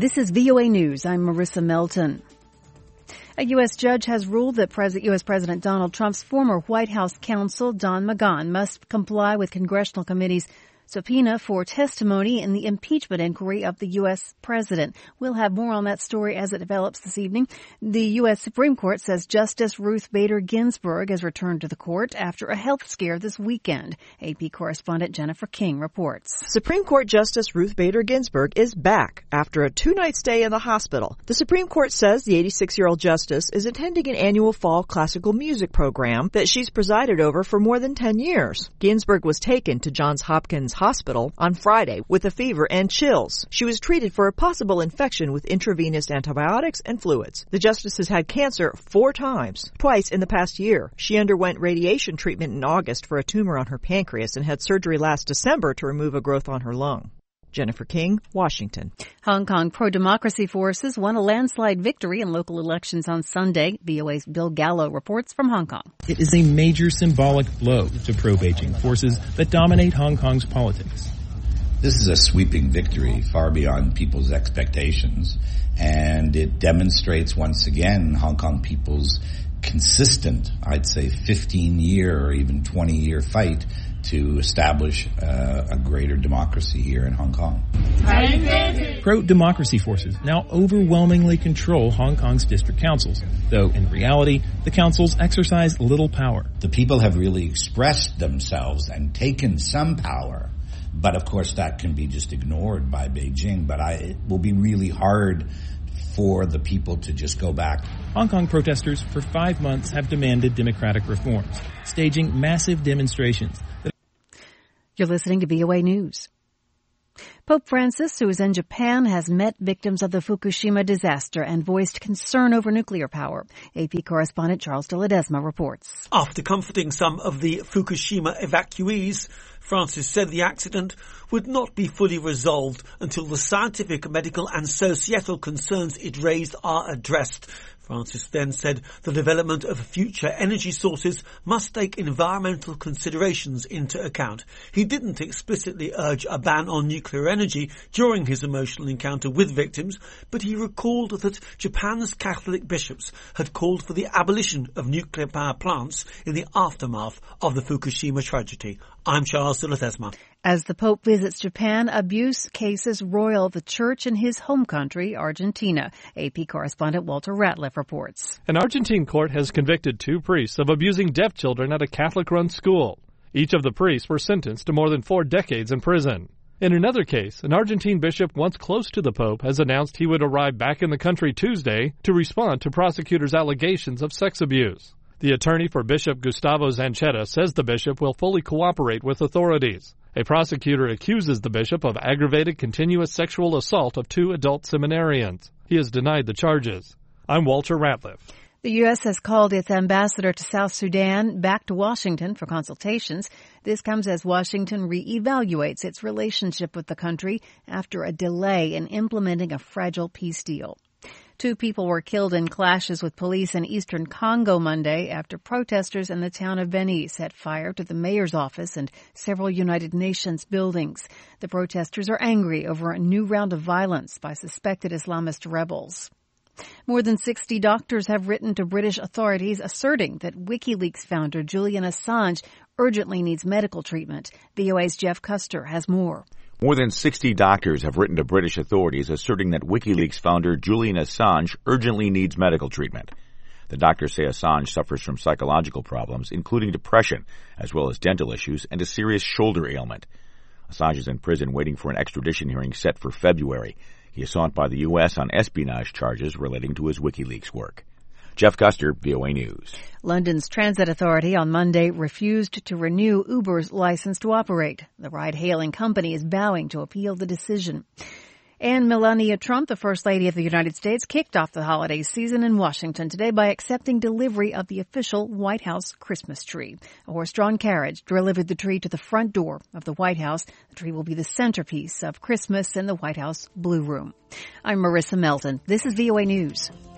This is VOA News. I'm Marissa Melton. A U.S. judge has ruled that U.S. President Donald Trump's former White House counsel, Don McGahn, must comply with congressional committee's subpoena for testimony in the impeachment inquiry of the U.S. president. We'll have more on that story as it develops this evening. The U.S. Supreme Court says Justice Ruth Bader Ginsburg has returned to the court after a health scare this weekend. AP correspondent Jennifer King reports. Supreme Court Justice Ruth Bader Ginsburg is back after a 2-night stay in the hospital. The Supreme Court says the 86-year-old justice is attending an annual fall classical music program that she's presided over for more than 10 years. Ginsburg was taken to Johns Hopkins Hospital on Friday with a fever and chills. She was treated for a possible infection with intravenous antibiotics and fluids. The justice has had cancer 4 times, twice in the past year. She underwent radiation treatment in August for a tumor on her pancreas and had surgery last December to remove a growth on her lung. Jennifer King, Washington. Hong Kong pro-democracy forces won a landslide victory in local elections on Sunday. VOA's Bill Gallo reports from Hong Kong. It is a major symbolic blow to pro-Beijing forces that dominate Hong Kong's politics. This is a sweeping victory far beyond people's expectations, and it demonstrates once again Hong Kong people's consistent, I'd say 15-year or even 20-year fight to establish a greater democracy here in Hong Kong. Pro-democracy forces now overwhelmingly control Hong Kong's district councils, though in reality, the councils exercise little power. The people have really expressed themselves and taken some power, but of course that can be just ignored by Beijing. But it will be really hard for the people to just go back. Hong Kong protesters for 5 months have demanded democratic reforms, staging massive demonstrations. You're listening to VOA News. Pope Francis, who is in Japan, has met victims of the Fukushima disaster and voiced concern over nuclear power. AP correspondent Charles de Ledesma reports. After comforting some of the Fukushima evacuees, Francis said the accident would not be fully resolved until the scientific, medical and societal concerns it raised are addressed. Francis then said the development of future energy sources must take environmental considerations into account. He didn't explicitly urge a ban on nuclear energy during his emotional encounter with victims, but he recalled that Japan's Catholic bishops had called for the abolition of nuclear power plants in the aftermath of the Fukushima tragedy. I'm Charles de Ledesma. As the Pope visits Japan, abuse cases roil the church in his home country, Argentina. AP correspondent Walter Ratliff reports. An Argentine court has convicted 2 priests of abusing deaf children at a Catholic-run school. Each of the priests were sentenced to more than 4 decades in prison. In another case, an Argentine bishop once close to the Pope has announced he would arrive back in the country Tuesday to respond to prosecutors' allegations of sex abuse. The attorney for Bishop Gustavo Zanchetta says the bishop will fully cooperate with authorities. A prosecutor accuses the bishop of aggravated continuous sexual assault of 2 adult seminarians. He has denied the charges. I'm Walter Ratliff. The U.S. has called its ambassador to South Sudan back to Washington for consultations. This comes as Washington reevaluates its relationship with the country after a delay in implementing a fragile peace deal. 2 people were killed in clashes with police in eastern Congo Monday after protesters in the town of Beni set fire to the mayor's office and several United Nations buildings. The protesters are angry over a new round of violence by suspected Islamist rebels. More than 60 doctors have written to British authorities asserting that WikiLeaks founder Julian Assange urgently needs medical treatment. VOA's Jeff Custer has more. More than 60 doctors have written to British authorities asserting that WikiLeaks founder Julian Assange urgently needs medical treatment. The doctors say Assange suffers from psychological problems, including depression, as well as dental issues and a serious shoulder ailment. Assange is in prison waiting for an extradition hearing set for February. He is sought by the U.S. on espionage charges relating to his WikiLeaks work. Jeff Custer, VOA News. London's Transit Authority on Monday refused to renew Uber's license to operate. The ride-hailing company is vowing to appeal the decision. And Melania Trump, the First Lady of the United States, kicked off the holiday season in Washington today by accepting delivery of the official White House Christmas tree. A horse-drawn carriage delivered the tree to the front door of the White House. The tree will be the centerpiece of Christmas in the White House Blue Room. I'm Marissa Melton. This is VOA News.